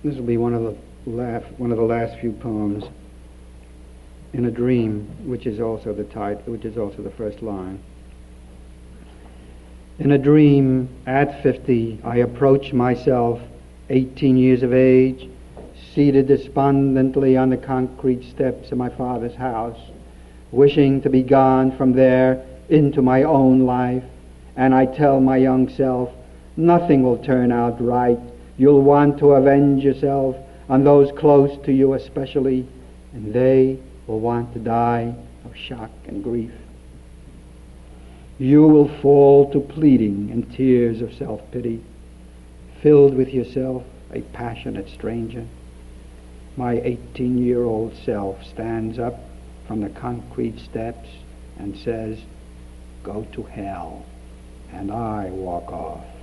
This will be one of the last few poems. In a Dream, which is also the first line. In a dream, at 50, I approach myself, 18 years of age, seated despondently on the concrete steps of my father's house, wishing to be gone from there into my own life. And I tell my young self, nothing will turn out right. You'll want to avenge yourself on those close to you especially, and they will want to die of shock and grief. You will fall to pleading and tears of self-pity, filled with yourself, a passionate stranger. My 18-year-old self stands up from the concrete steps and says, "Go to hell," and I walk off.